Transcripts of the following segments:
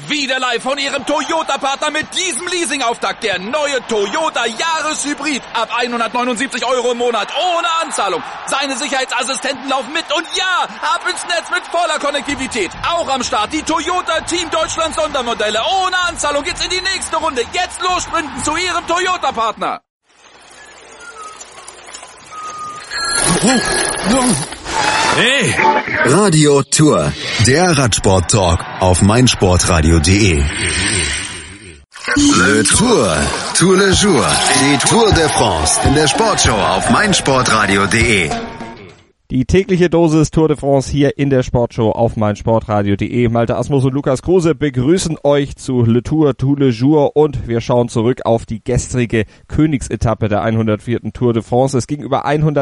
Wieder live von Ihrem Toyota-Partner mit diesem Leasing-Auftakt. Der neue Toyota Jahreshybrid. Ab 179 € im Monat. Ohne Anzahlung. Seine Sicherheitsassistenten laufen mit. Und ja, ab ins Netz mit voller Konnektivität. Auch am Start die Toyota Team Deutschland Sondermodelle. Ohne Anzahlung geht's in die nächste Runde. Jetzt los sprinten zu Ihrem Toyota-Partner. Hey! Radio Tour, der Radsport-Talk auf meinsportradio.de. Le Tour, Tour le Jour, die Tour de France in der Sportshow auf meinsportradio.de. Die tägliche Dosis Tour de France hier in der Sportshow auf meinsportradio.de. Malte Asmus und Lukas Kruse begrüßen euch zu Le Tour, Tour le Jour und wir schauen zurück auf die gestrige Königsetappe der 104. Tour de France. Es ging über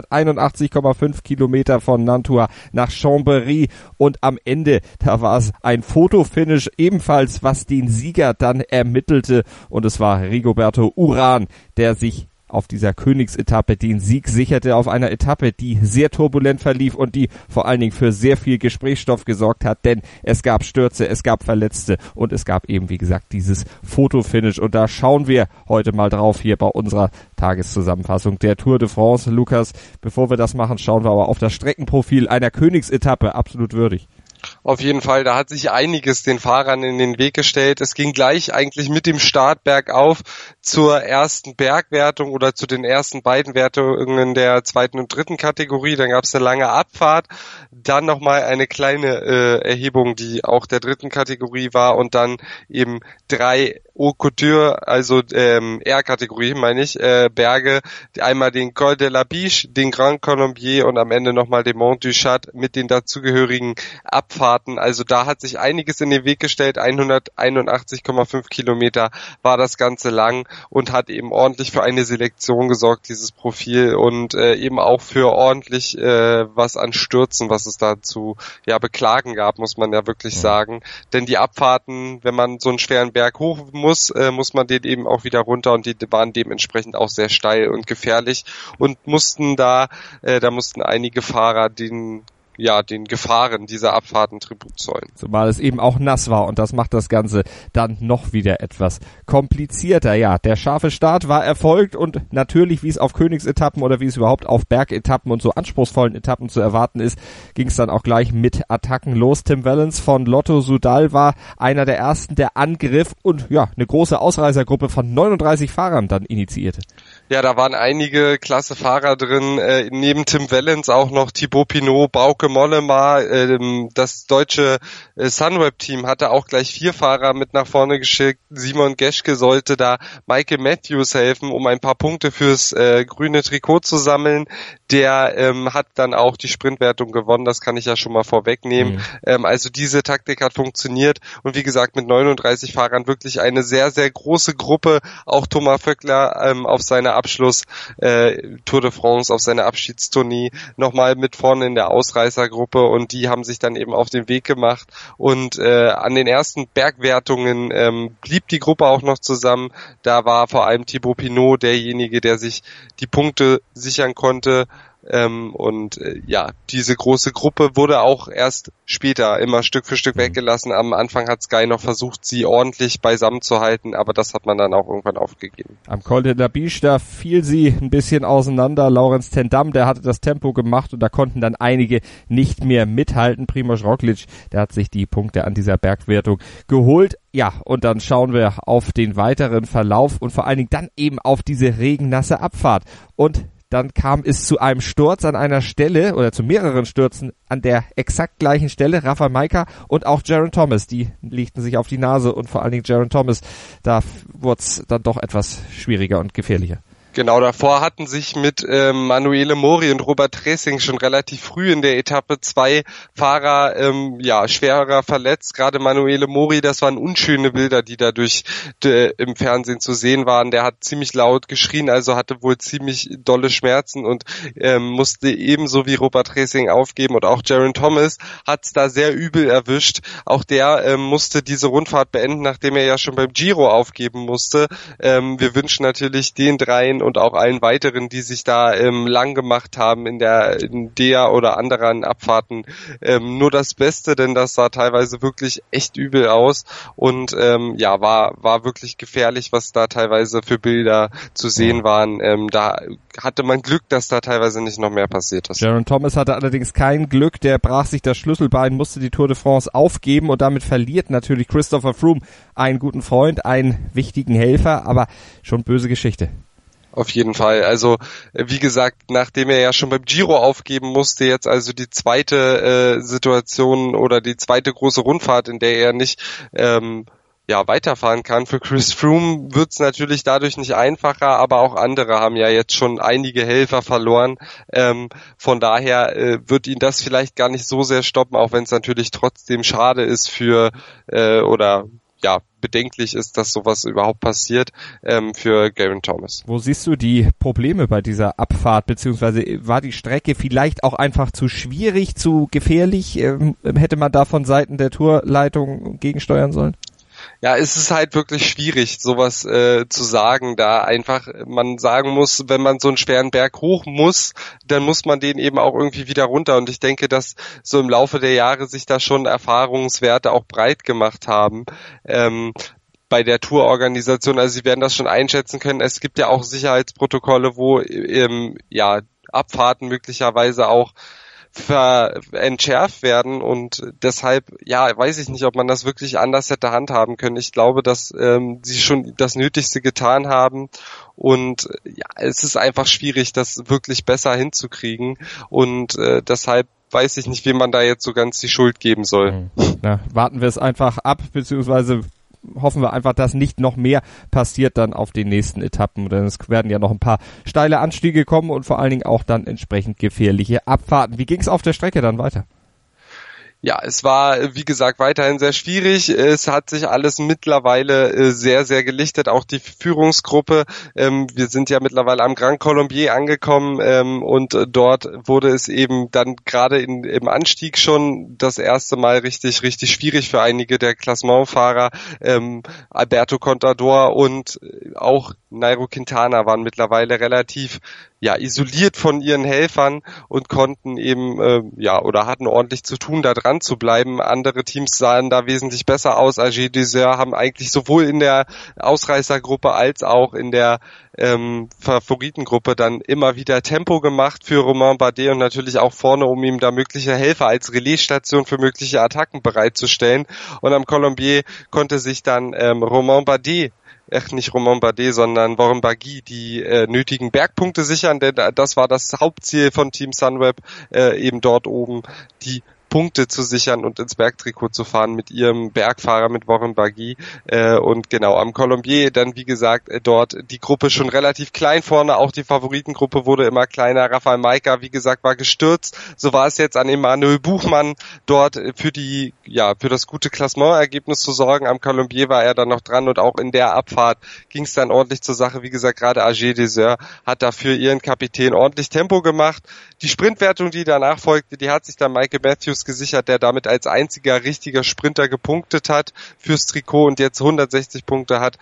181,5 Kilometer von Nantua nach Chambéry und am Ende, da war es ein Fotofinish ebenfalls, was den Sieger dann ermittelte und es war Rigoberto Urán, der sich auf dieser Königsetappe den Sieg sicherte, auf einer Etappe, die sehr turbulent verlief und die vor allen Dingen für sehr viel Gesprächsstoff gesorgt hat, denn es gab Stürze, es gab Verletzte und es gab eben, wie gesagt, dieses Fotofinish und da schauen wir heute mal drauf hier bei unserer Tageszusammenfassung der Tour de France. Lukas, bevor wir das machen, schauen wir aber auf das Streckenprofil einer Königsetappe, absolut würdig. Auf jeden Fall, da hat sich einiges den Fahrern in den Weg gestellt. Es ging gleich eigentlich mit dem Start bergauf zur ersten Bergwertung oder zu den ersten beiden Wertungen der zweiten und dritten Kategorie. Dann gab es eine lange Abfahrt, dann nochmal eine kleine Erhebung, die auch der dritten Kategorie war und dann eben 3 Haute Couture, also R-Kategorie meine ich, Berge, einmal den Col de la Biche, den Grand Colombier und am Ende nochmal den Mont du Chat mit den dazugehörigen Abfahrten. Also da hat sich einiges in den Weg gestellt. 181,5 Kilometer war das Ganze lang und hat eben ordentlich für eine Selektion gesorgt, dieses Profil und eben auch für ordentlich was an Stürzen, was es da zu beklagen gab, muss man ja wirklich sagen. Denn die Abfahrten, wenn man so einen schweren Berg hoch muss man den eben auch wieder runter und die waren dementsprechend auch sehr steil und gefährlich und mussten mussten einige Fahrer den Gefahren dieser Abfahrten Tribut zollen. Zumal es eben auch nass war und das macht das Ganze dann noch wieder etwas komplizierter. Ja, der scharfe Start war erfolgt und natürlich, wie es auf Königsetappen oder wie es überhaupt auf Bergetappen und so anspruchsvollen Etappen zu erwarten ist, ging es dann auch gleich mit Attacken los. Tim Wellens von Lotto Soudal war einer der ersten, der angriff und eine große Ausreißergruppe von 39 Fahrern dann initiierte. Ja, da waren einige klasse Fahrer drin, neben Tim Wellens auch noch Thibaut Pinot, Bauke Mollema, das deutsche Sunweb-Team hatte auch gleich 4 Fahrer mit nach vorne geschickt. Simon Geschke sollte da Michael Matthews helfen, um ein paar Punkte fürs grüne Trikot zu sammeln. Der hat dann auch die Sprintwertung gewonnen, das kann ich ja schon mal vorwegnehmen. Also diese Taktik hat funktioniert und wie gesagt mit 39 Fahrern wirklich eine sehr, sehr große Gruppe. Auch Thomas Vöckler auf seiner Abschluss Tour de France, auf seiner Abschiedstournee nochmal mit vorne in der Ausreißergruppe und die haben sich dann eben auf den Weg gemacht und an den ersten Bergwertungen blieb die Gruppe auch noch zusammen. Da war vor allem Thibaut Pinot derjenige, der sich die Punkte sichern konnte. Diese große Gruppe wurde auch erst später immer Stück für Stück weggelassen. Am Anfang hat Sky noch versucht, sie ordentlich beisammen zu halten, aber das hat man dann auch irgendwann aufgegeben. Am Col de la Biche, da fiel sie ein bisschen auseinander. Laurens ten Dam, der hatte das Tempo gemacht und da konnten dann einige nicht mehr mithalten. Primož Roglič, der hat sich die Punkte an dieser Bergwertung geholt. Ja, und dann schauen wir auf den weiteren Verlauf und vor allen Dingen dann eben auf diese regennasse Abfahrt. Und dann kam es zu einem Sturz an einer Stelle oder zu mehreren Stürzen an der exakt gleichen Stelle. Rafa Majka und auch Geraint Thomas, die legten sich auf die Nase und vor allen Dingen Geraint Thomas, da wurde es dann doch etwas schwieriger und gefährlicher. Genau, davor hatten sich mit Manuele Mori und Robert Tressing schon relativ früh in der Etappe 2 Fahrer schwerer verletzt. Gerade Manuele Mori, das waren unschöne Bilder, die dadurch im Fernsehen zu sehen waren. Der hat ziemlich laut geschrien, also hatte wohl ziemlich dolle Schmerzen und musste ebenso wie Robert Tressing aufgeben. Und auch Geraint Thomas hat es da sehr übel erwischt. Auch der musste diese Rundfahrt beenden, nachdem er ja schon beim Giro aufgeben musste. Wir wünschen natürlich den dreien und auch allen weiteren, die sich da lang gemacht haben in der oder anderen Abfahrten, nur das Beste, denn das sah teilweise wirklich echt übel aus und war wirklich gefährlich, was da teilweise für Bilder zu sehen waren. Da hatte man Glück, dass da teilweise nicht noch mehr passiert ist. Geraint Thomas hatte allerdings kein Glück, der brach sich das Schlüsselbein, musste die Tour de France aufgeben und damit verliert natürlich Christopher Froome einen guten Freund, einen wichtigen Helfer, aber schon böse Geschichte. Auf jeden Fall. Also wie gesagt, nachdem er ja schon beim Giro aufgeben musste, jetzt also die zweite Situation oder die zweite große Rundfahrt, in der er nicht weiterfahren kann. Für Chris Froome wird's natürlich dadurch nicht einfacher, aber auch andere haben ja jetzt schon einige Helfer verloren. Von daher wird ihn das vielleicht gar nicht so sehr stoppen, auch wenn es natürlich trotzdem schade ist bedenklich ist, dass sowas überhaupt passiert für Geraint Thomas. Wo siehst du die Probleme bei dieser Abfahrt, beziehungsweise war die Strecke vielleicht auch einfach zu schwierig, zu gefährlich? Hätte man da von Seiten der Tourleitung gegensteuern sollen? Ja, es ist halt wirklich schwierig, sowas zu sagen, da einfach man sagen muss, wenn man so einen schweren Berg hoch muss, dann muss man den eben auch irgendwie wieder runter. Und ich denke, dass so im Laufe der Jahre sich da schon Erfahrungswerte auch breit gemacht haben. Bei der Tourorganisation, also sie werden das schon einschätzen können. Es gibt ja auch Sicherheitsprotokolle, wo Abfahrten möglicherweise auch entschärft werden und deshalb, weiß ich nicht, ob man das wirklich anders hätte handhaben können. Ich glaube, dass sie schon das Nötigste getan haben und es ist einfach schwierig, das wirklich besser hinzukriegen und deshalb weiß ich nicht, wem man da jetzt so ganz die Schuld geben soll. Na, warten wir es einfach ab, beziehungsweise hoffen wir einfach, dass nicht noch mehr passiert dann auf den nächsten Etappen, denn es werden ja noch ein paar steile Anstiege kommen und vor allen Dingen auch dann entsprechend gefährliche Abfahrten. Wie ging es auf der Strecke dann weiter? Ja, es war, wie gesagt, weiterhin sehr schwierig. Es hat sich alles mittlerweile sehr, sehr gelichtet. Auch die Führungsgruppe. Wir sind ja mittlerweile am Grand Colombier angekommen und dort wurde es eben dann gerade im Anstieg schon das erste Mal richtig schwierig für einige der Klassementfahrer. Alberto Contador und auch Nairo Quintana waren mittlerweile relativ isoliert von ihren Helfern und konnten eben oder hatten ordentlich zu tun, da dran zu bleiben. Andere Teams sahen da wesentlich besser aus. AG Desert haben eigentlich sowohl in der Ausreißergruppe als auch in der Favoritengruppe dann immer wieder Tempo gemacht für Romain Bardet und natürlich auch vorne, um ihm da mögliche Helfer als Relaisstation für mögliche Attacken bereitzustellen. Und am Colombier konnte sich dann Romain Bardet sondern Warren Barguil die nötigen Bergpunkte sichern, denn das war das Hauptziel von Team Sunweb, eben dort oben die Punkte zu sichern und ins Bergtrikot zu fahren mit ihrem Bergfahrer, mit Warren Barguil. Und genau, am Colombier dann, wie gesagt, dort die Gruppe schon relativ klein vorne, auch die Favoritengruppe wurde immer kleiner. Rafael Majka, wie gesagt, war gestürzt. So war es jetzt an Emanuel Buchmann, dort für das gute Klassementergebnis zu sorgen. Am Colombier war er dann noch dran und auch in der Abfahrt ging es dann ordentlich zur Sache. Wie gesagt, gerade AG Desert hat dafür ihren Kapitän ordentlich Tempo gemacht. Die Sprintwertung, die danach folgte, die hat sich dann Michael Matthews gesichert, der damit als einziger richtiger Sprinter gepunktet hat fürs Trikot und jetzt 160 Punkte hat.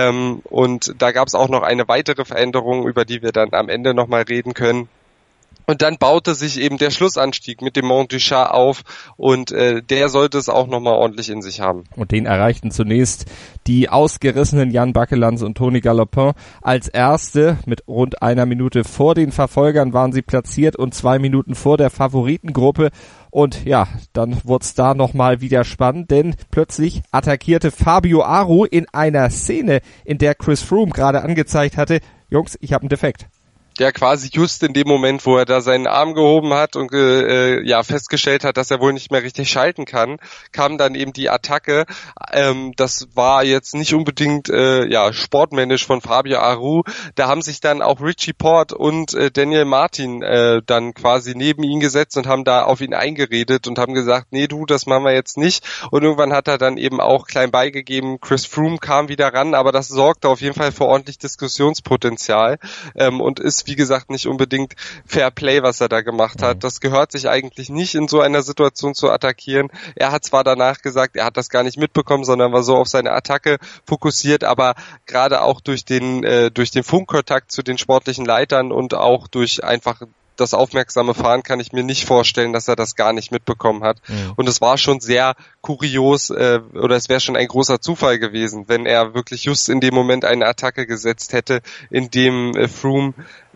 Und da gab es auch noch eine weitere Veränderung, über die wir dann am Ende nochmal reden können. Und dann baute sich eben der Schlussanstieg mit dem Mont du Chat auf und der sollte es auch nochmal ordentlich in sich haben. Und den erreichten zunächst die ausgerissenen Jan Bakelands und Tony Galopin als erste. Mit rund einer Minute vor den Verfolgern waren sie platziert und 2 Minuten vor der Favoritengruppe. Und ja, dann wurde es da nochmal wieder spannend, denn plötzlich attackierte Fabio Aru in einer Szene, in der Chris Froome gerade angezeigt hatte, Jungs, ich habe einen Defekt. Ja, quasi just in dem Moment, wo er da seinen Arm gehoben hat und festgestellt hat, dass er wohl nicht mehr richtig schalten kann, kam dann eben die Attacke. Das war jetzt nicht unbedingt sportmännisch von Fabio Aru. Da haben sich dann auch Richie Porte und Daniel Martin dann quasi neben ihn gesetzt und haben da auf ihn eingeredet und haben gesagt, nee du, das machen wir jetzt nicht. Und irgendwann hat er dann eben auch klein beigegeben. Chris Froome kam wieder ran, aber das sorgte auf jeden Fall für ordentlich Diskussionspotenzial und ist jetzt, wie gesagt, nicht unbedingt Fair Play, was er da gemacht hat. Das gehört sich eigentlich nicht in so einer Situation zu attackieren. Er hat zwar danach gesagt, er hat das gar nicht mitbekommen, sondern war so auf seine Attacke fokussiert, aber gerade auch durch den Funkkontakt zu den sportlichen Leitern und auch durch einfach das aufmerksame Fahren kann ich mir nicht vorstellen, dass er das gar nicht mitbekommen hat. Und es war schon sehr kurios, oder es wäre schon ein großer Zufall gewesen, wenn er wirklich just in dem Moment eine Attacke gesetzt hätte, in dem Froome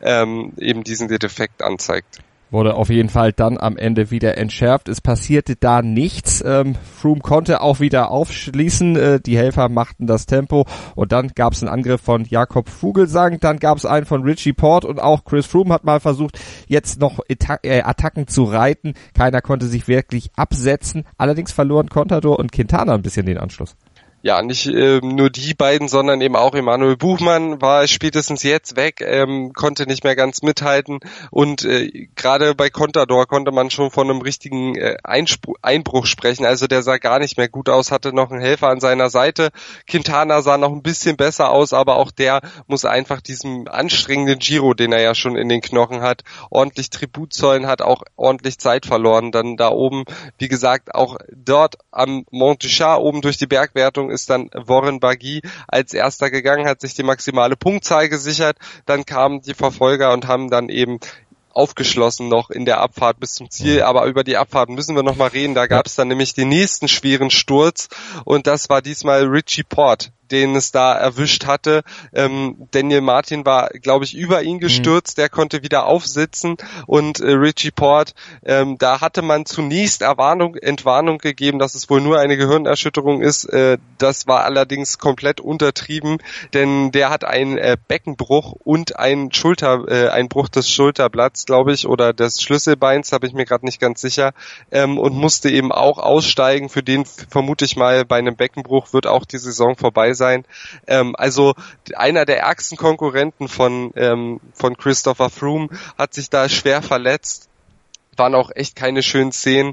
eben diesen Defekt anzeigt. Wurde auf jeden Fall dann am Ende wieder entschärft. Es passierte da nichts. Froome konnte auch wieder aufschließen. Die Helfer machten das Tempo. Und dann gab es einen Angriff von Jakob Fuglsang. Dann gab es einen von Richie Porte. Und auch Chris Froome hat mal versucht, jetzt noch Attacken zu reiten. Keiner konnte sich wirklich absetzen. Allerdings verloren Contador und Quintana ein bisschen den Anschluss. Ja, nicht nur die beiden, sondern eben auch Emanuel Buchmann war spätestens jetzt weg, konnte nicht mehr ganz mithalten und gerade bei Contador konnte man schon von einem richtigen Einbruch sprechen, also der sah gar nicht mehr gut aus, hatte noch einen Helfer an seiner Seite. Quintana sah noch ein bisschen besser aus, aber auch der muss einfach diesem anstrengenden Giro, den er ja schon in den Knochen hat, ordentlich Tribut zollen, hat auch ordentlich Zeit verloren. Dann da oben, wie gesagt, auch dort am Mont du Chat oben durch die Bergwertung ist dann Warren Barguil als erster gegangen, hat sich die maximale Punktzahl gesichert, dann kamen die Verfolger und haben dann eben aufgeschlossen noch in der Abfahrt bis zum Ziel, aber über die Abfahrt müssen wir noch mal reden, da gab es dann nämlich den nächsten schweren Sturz und das war diesmal Richie Porte, den es da erwischt hatte. Daniel Martin war, glaube ich, über ihn gestürzt, der konnte wieder aufsitzen und Richie Porte, da hatte man zunächst Entwarnung gegeben, dass es wohl nur eine Gehirnerschütterung ist. Das war allerdings komplett untertrieben, denn der hat einen Beckenbruch und einen Bruch des Schulterblatts, glaube ich, oder des Schlüsselbeins, habe ich mir gerade nicht ganz sicher, und musste eben auch aussteigen. Für den vermute ich mal, bei einem Beckenbruch wird auch die Saison vorbei sein. Also einer der ärgsten Konkurrenten von Christopher Froome hat sich da schwer verletzt. Waren auch echt keine schönen Szenen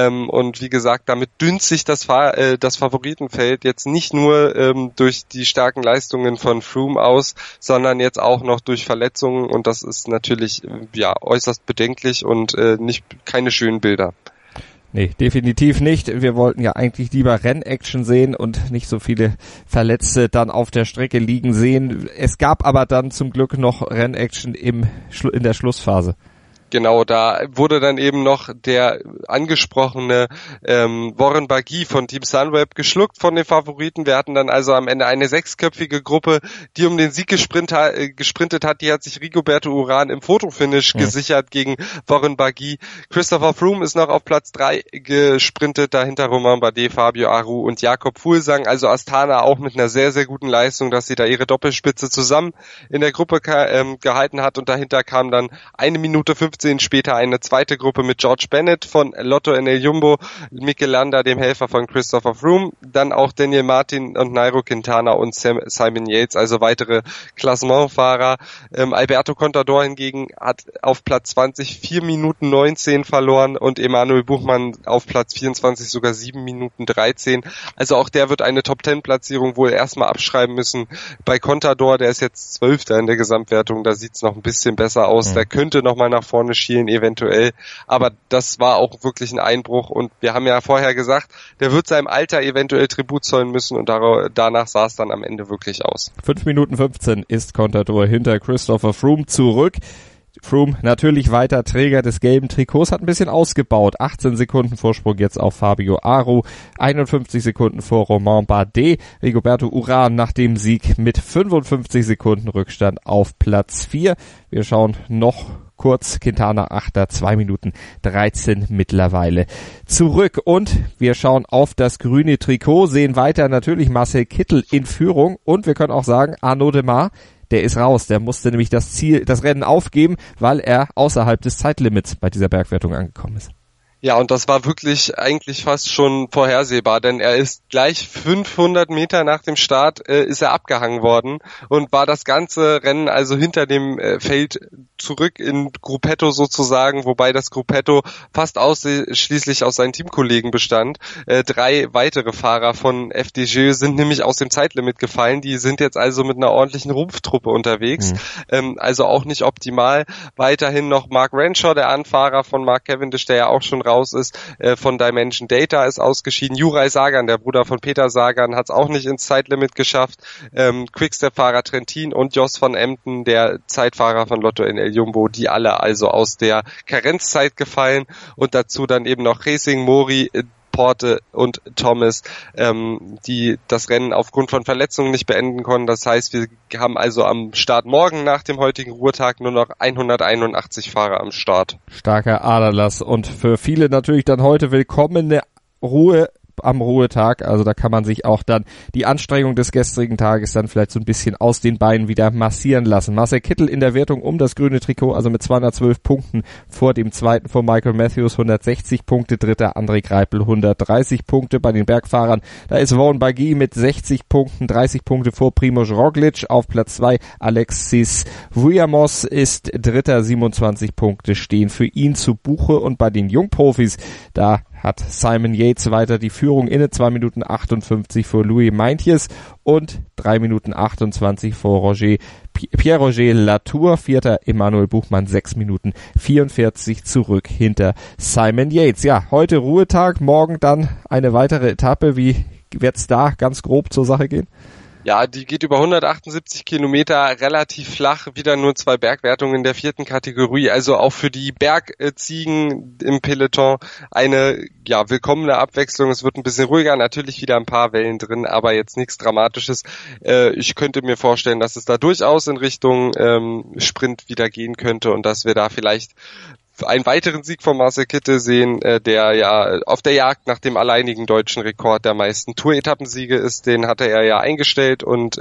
und wie gesagt, damit dünnt sich das Favoritenfeld jetzt nicht nur durch die starken Leistungen von Froome aus, sondern jetzt auch noch durch Verletzungen und das ist natürlich äußerst bedenklich und keine schönen Bilder. Nee, definitiv nicht. Wir wollten ja eigentlich lieber Rennaction sehen und nicht so viele Verletzte dann auf der Strecke liegen sehen. Es gab aber dann zum Glück noch Rennaction in der Schlussphase. Genau, da wurde dann eben noch der angesprochene Warren Barguil von Team Sunweb geschluckt von den Favoriten. Wir hatten dann also am Ende eine 6-köpfige Gruppe, die um den Sieg gesprintet hat. Die hat sich Rigoberto Urán im Fotofinish gesichert gegen Warren Barguil. Christopher Froome ist noch auf Platz 3 gesprintet, dahinter Romain Bardet, Fabio Aru und Jakob Fuglsang. Also Astana auch mit einer sehr, sehr guten Leistung, dass sie da ihre Doppelspitze zusammen in der Gruppe gehalten hat und dahinter kam dann 1 Minute 15 später eine zweite Gruppe mit George Bennett von Lotto NL Jumbo, Mikel Landa, dem Helfer von Christopher Froome, dann auch Daniel Martin und Nairo Quintana und Simon Yates, also weitere Klassementfahrer. Alberto Contador hingegen hat auf Platz 20 4 Minuten 19 verloren und Emanuel Buchmann auf Platz 24 sogar 7 Minuten 13. Also auch der wird eine Top-10-Platzierung wohl erstmal abschreiben müssen. Bei Contador, der ist jetzt 12. in der Gesamtwertung, da sieht's noch ein bisschen besser aus. Der könnte nochmal nach vorne schielen eventuell, aber das war auch wirklich ein Einbruch und wir haben ja vorher gesagt, der wird seinem Alter eventuell Tribut zollen müssen und danach sah es dann am Ende wirklich aus. 5 Minuten 15 ist Contador hinter Christopher Froome zurück. Froome natürlich weiter Träger des gelben Trikots, hat ein bisschen ausgebaut. 18 Sekunden Vorsprung jetzt auf Fabio Aru, 51 Sekunden vor Romain Bardet. Rigoberto Urán nach dem Sieg mit 55 Sekunden Rückstand auf Platz 4. Wir schauen noch kurz, Quintana 8. 2 Minuten 13 mittlerweile zurück. Und wir schauen auf das grüne Trikot, sehen weiter natürlich Marcel Kittel in Führung und wir können auch sagen, Arnaud Démare, der ist raus, der musste nämlich das Rennen aufgeben, weil er außerhalb des Zeitlimits bei dieser Bergwertung angekommen ist. Ja, und das war wirklich eigentlich fast schon vorhersehbar, denn er ist gleich 500 Meter nach dem Start ist er abgehangen worden und war das ganze Rennen also hinter dem Feld zurück in Gruppetto sozusagen, wobei das Gruppetto fast ausschließlich aus seinen Teamkollegen bestand. 3 weitere Fahrer von FDJ sind nämlich aus dem Zeitlimit gefallen, die sind jetzt also mit einer ordentlichen Rumpftruppe unterwegs, also auch nicht optimal. Weiterhin noch Mark Renshaw, der Anfahrer von Mark Cavendish, der ja auch schon raus ist, von Dimension Data ist ausgeschieden. Juraj Sagan, der Bruder von Peter Sagan, hat es auch nicht ins Zeitlimit geschafft. Quickstep-Fahrer Trentin und Jos van Emden, der Zeitfahrer von Lotto NL Jumbo, die alle also aus der Karenzzeit gefallen und dazu dann eben noch Racing, Mori, Porte und Thomas, die das Rennen aufgrund von Verletzungen nicht beenden konnten. Das heißt, wir haben also am Start morgen nach dem heutigen Ruhetag nur noch 181 Fahrer am Start. Starker Aderlass und für viele natürlich dann heute willkommene Ruhe am Ruhetag, also da kann man sich auch dann die Anstrengung des gestrigen Tages dann vielleicht so ein bisschen aus den Beinen wieder massieren lassen. Marcel Kittel in der Wertung um das grüne Trikot, also mit 212 Punkten vor dem zweiten, vor Michael Matthews 160 Punkte, dritter André Greipel 130 Punkte. Bei den Bergfahrern, da ist Warren Barguil mit 60 Punkten, 30 Punkte vor Primož Roglic, auf Platz 2 Alexis Vuillermoz ist dritter, 27 Punkte stehen für ihn zu Buche und bei den Jungprofis, da hat Simon Yates weiter die Führung inne, 2 Minuten 58 vor Louis Meintjes und 3 Minuten 28 vor Pierre-Roger Latour, vierter Emanuel Buchmann, 6 Minuten 44 zurück hinter Simon Yates. Ja, heute Ruhetag, morgen dann eine weitere Etappe. Wie wird's da ganz grob zur Sache gehen? Ja, die geht über 178 Kilometer, relativ flach, wieder nur 2 Bergwertungen in der 4. Kategorie, also auch für die Bergziegen im Peloton eine willkommene Abwechslung. Es wird ein bisschen ruhiger, natürlich wieder ein paar Wellen drin, aber jetzt nichts Dramatisches. Ich könnte mir vorstellen, dass es da durchaus in Richtung Sprint wieder gehen könnte und dass wir da vielleicht einen weiteren Sieg von Marcel Kittel sehen, der ja auf der Jagd nach dem alleinigen deutschen Rekord der meisten Tour-Etappensiege ist. Den hatte er ja eingestellt und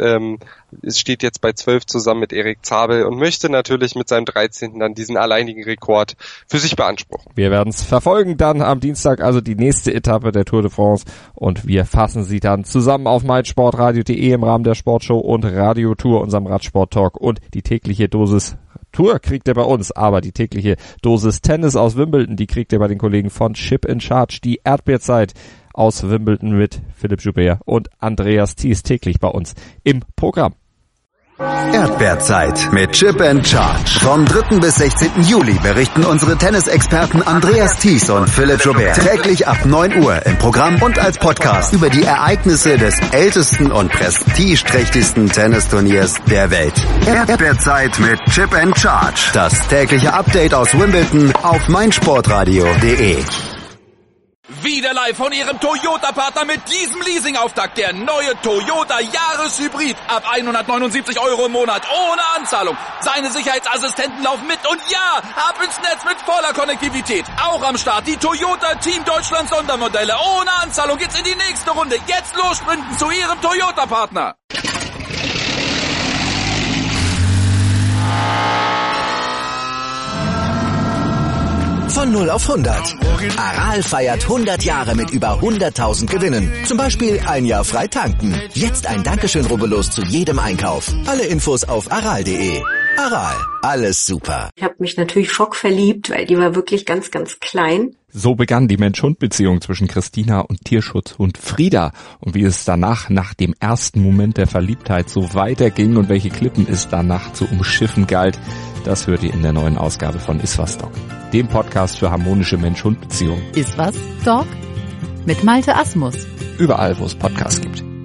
es steht jetzt bei 12 zusammen mit Erik Zabel und möchte natürlich mit seinem 13. dann diesen alleinigen Rekord für sich beanspruchen. Wir werden es verfolgen dann am Dienstag, also die nächste Etappe der Tour de France und wir fassen sie dann zusammen auf meinsportradio.de im Rahmen der Sportshow und Radiotour, unserem Radsport-Talk und die tägliche Dosis Tour kriegt ihr bei uns, aber die tägliche Dosis Tennis aus Wimbledon, die kriegt ihr bei den Kollegen von Chip in Charge. Die Erdbeerzeit aus Wimbledon mit Philipp Joubert und Andreas Thies täglich bei uns im Programm. Erdbeerzeit mit Chip and Charge. Vom 3. bis 16. Juli berichten unsere Tennisexperten Andreas Thies und Philipp Joubert täglich ab 9 Uhr im Programm und als Podcast über die Ereignisse des ältesten und prestigeträchtigsten Tennisturniers der Welt. Erdbeerzeit mit Chip and Charge. Das tägliche Update aus Wimbledon auf meinsportradio.de. Wieder live von Ihrem Toyota-Partner mit diesem Leasing-Auftakt. Der neue Toyota Jahreshybrid. Ab 179 € im Monat. Ohne Anzahlung. Seine Sicherheitsassistenten laufen mit. Und ja, ab ins Netz mit voller Konnektivität. Auch am Start die Toyota Team Deutschland Sondermodelle. Ohne Anzahlung geht's in die nächste Runde. Jetzt los sprinten zu Ihrem Toyota-Partner. Von 0 auf 100. Aral feiert 100 Jahre mit über 100.000 Gewinnen. Zum Beispiel ein Jahr frei tanken. Jetzt ein Dankeschön, rubbellos zu jedem Einkauf. Alle Infos auf aral.de. Aral, alles super. Ich habe mich natürlich schockverliebt, weil die war wirklich ganz, ganz klein. So begann die Mensch-Hund-Beziehung zwischen Christina und Tierschutzhund Frieda. Und wie es danach, nach dem ersten Moment der Verliebtheit, so weiterging und welche Klippen es danach zu umschiffen galt, das hört ihr in der neuen Ausgabe von Iswas Dog, dem Podcast für harmonische Mensch-Hund-Beziehungen. Iswas Dog? Mit Malte Asmus. Überall, wo es Podcasts gibt.